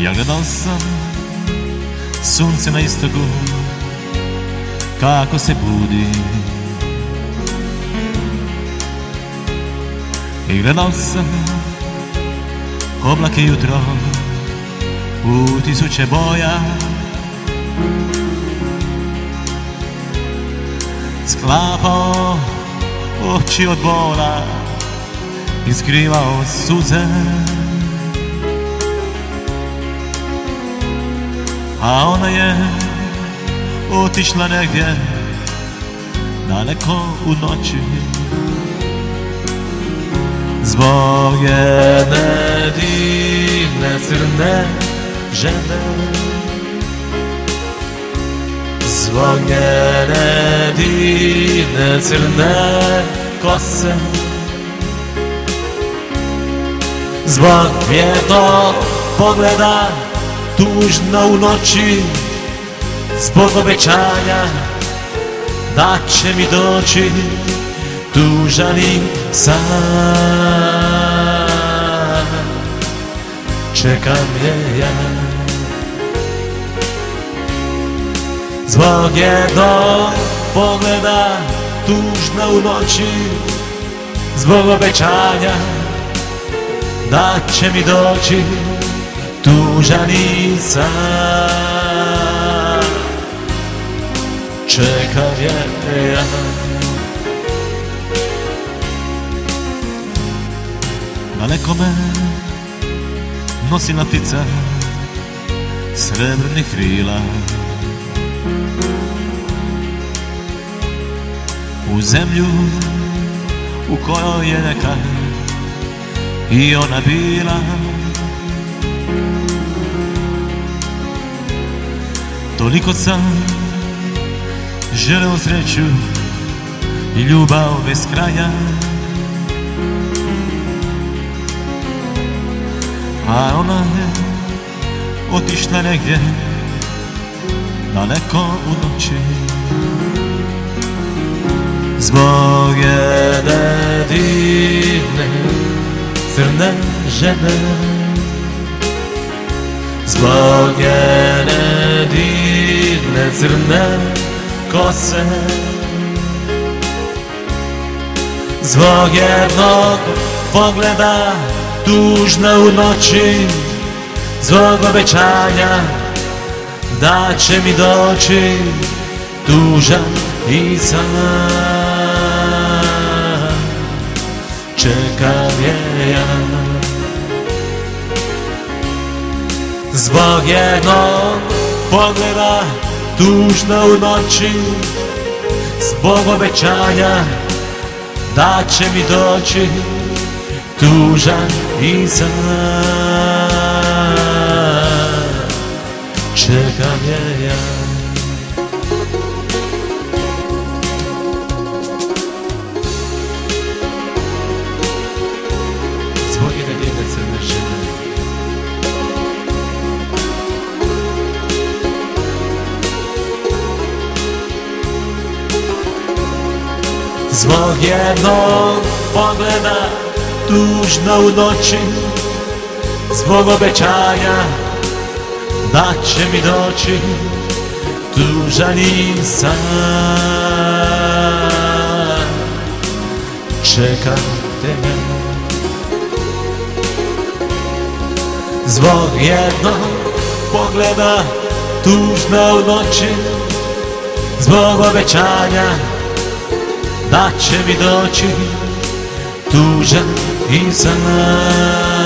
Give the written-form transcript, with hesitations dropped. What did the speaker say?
Ja gledao sam sunce na istoku kako se budi i gledao sam oblake jutro u tisuće boja, sklapao oči od bola i skrivao suze, a ona je otišla negdje daleko u noći zbog jedne divne crne žene, zbog njene divne crne kose, zbog vjetnog pogleda tužna u noći, zbog obećanja da će mi doći tužan i sam. Čekam je ja zbog jednog pogleda tužna u noći, zbog obećanja da će mi doći tužan i sam. Čekam je ja. Daleko me nosila ptica srebrnih krila, u zemlju u kojoj je nekad i ona bila. Toliko sam želeo sreću i ljubav bez kraja, a ona je otišla negdje daleko u noći zbog jedne divne crne žene, zbog jedne divne crne kose, zbog jednog pogleda tužna u noći, zbog obećanja da će mi doći tužan i sam. Čekam je ja zbog jednog pogleda tužna u noći, zbog obećanja da će mi doći tužan i sam. Čekam je ja. Zbog jedne divne crne žene, zbog jednog pogleda tužna u noći, zbog obećanja da će mi doći tužan i sam. Čekam te ja zbog jednog pogleda tužna u noći, zbog obećanja da će mi doći tužan i sam.